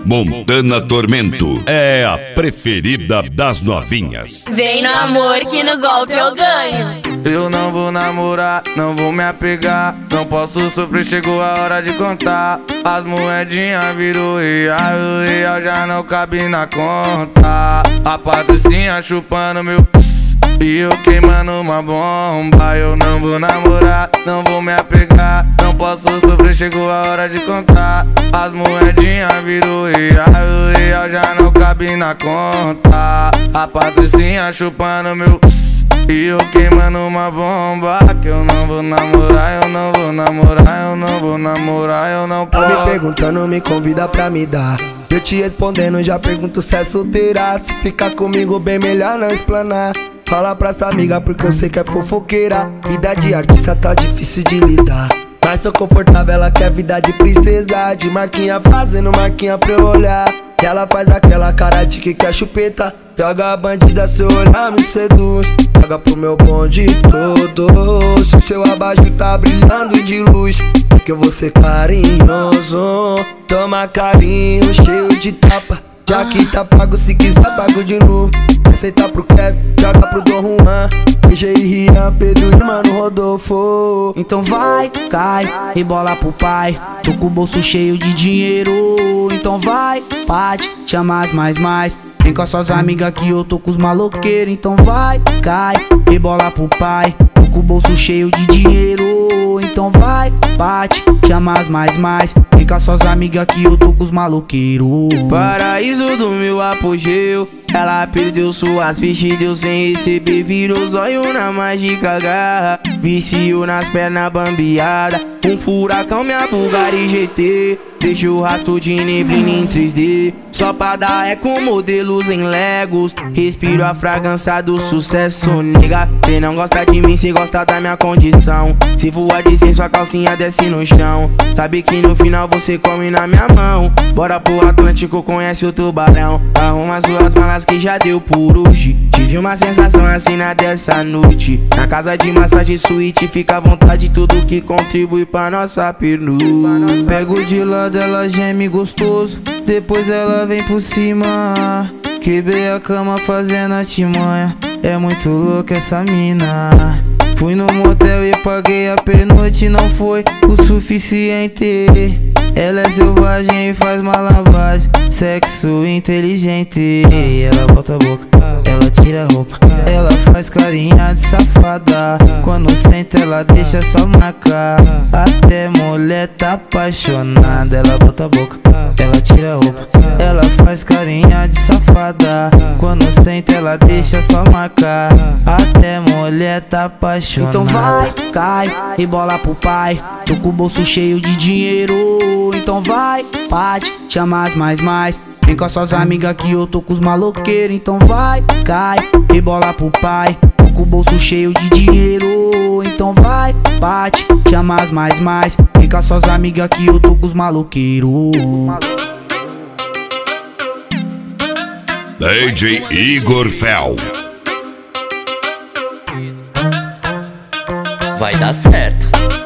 Montana Tormento é a preferida das novinhas. Vem no amor que no golpe eu ganho. Eu não vou namorar, não vou me apegar. Não posso sofrer, chegou a hora de contar. As moedinhas virou real, o real já não cabe na conta. A Patricinha chupando meu e eu queimando uma bomba. Eu não vou namorar, não vou me apegar. Não posso sofrer, chegou a hora de contar. As moedinhas virou real, o real já não cabe na conta. A Patricinha chupando meu e eu queimando uma bomba. Que eu não vou namorar, eu não vou namorar, eu não vou namorar, eu não posso. Tá me perguntando, me convida pra me dar. Eu te respondendo, já pergunto se é solteira. Se ficar comigo, bem melhor não explanar. Fala pra essa amiga porque eu sei que é fofoqueira. Vida de artista tá difícil de lidar, mas sou confortável, ela quer vida de princesa. De marquinha fazendo marquinha pra eu olhar. E ela faz aquela cara de que quer chupeta. Joga a bandida, seu olhar me seduz. Joga pro meu bonde todo. Se seu abaixo tá brilhando de luz, que eu vou ser carinhoso. Toma carinho, cheio de tapa. Já que tá pago, se quiser pago de novo. Aceita pro Kevin, joga pro Dom Juan, PG e Rian, Pedro e Mano Rodolfo. Então vai, cai, rebola pro pai. Tô com o bolso cheio de dinheiro. Então vai, bate, chama as mais. Vem com as suas amigas que eu tô com os maloqueiros. Então vai, cai, rebola pro pai. Tô com o bolso cheio de dinheiro. Então vai, bate, chama as mais. Vem com as suas amigas que eu tô com os maloqueiros. Paraíso do meu apogeu. Ela perdeu suas fichas, deu sem receber. Virou zóio na mágica garra. Viciou nas pernas bambeada. Um furacão, minha Bugatti GT. Deixa o rastro de neblina em 3D. Só pra dar eco, modelos em Legos. Respiro a fragrância do sucesso, nega. Cê não gosta de mim, cê gosta da minha condição. Se voar de sem sua calcinha desce no chão. Sabe que no final você come na minha mão. Bora pro Atlântico, conhece o tubarão. Arruma suas malas que já deu por hoje. Tive uma sensação assim na dessa noite. Na casa de massagem suíte, fica à vontade, tudo que contribui pra nossa pernuta. Pego de lado, ela geme gostoso. Depois ela vem por cima. Quebrei a cama fazendo artimanha. É muito louca essa mina. Fui no motel e paguei a pernoite, não foi o suficiente. Ela é selvagem e faz malabares, sexo inteligente. Ela bota a boca, ela tira a roupa, ela faz carinha de safada. Quando senta ela deixa só marcar. Até mulher tá apaixonada. Ela bota a boca, ela tira a roupa, ela faz carinha de safada. Quando senta ela deixa só marcar. Até mulher tá apaixonada. Então vai, cai, rebola pro pai. Tô com o bolso cheio de dinheiro. Então vai, bate, chama as mais. Vem com as suas amigas que eu tô com os maloqueiros. Então vai, cai, rebola pro pai. Tô com o bolso cheio de dinheiro. Então vai, bate, chama as mais. Vem com as suas amigas que eu tô com os maloqueiros. DJ Igor Fel. Vai dar certo.